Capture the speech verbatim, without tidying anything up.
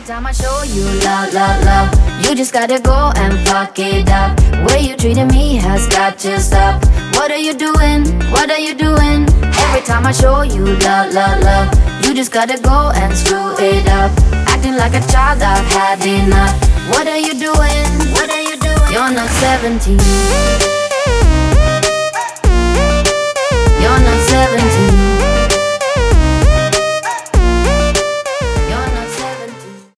time I show you love, love, love, you just gotta go and fuck it up. Way you treating me has got to stop. What are you doing? What are you doing? Every time I show you love, love, love, you just gotta go and screw it up. Acting like a child, I've had enough. What are you doing? What are you doing? You're not seventeen.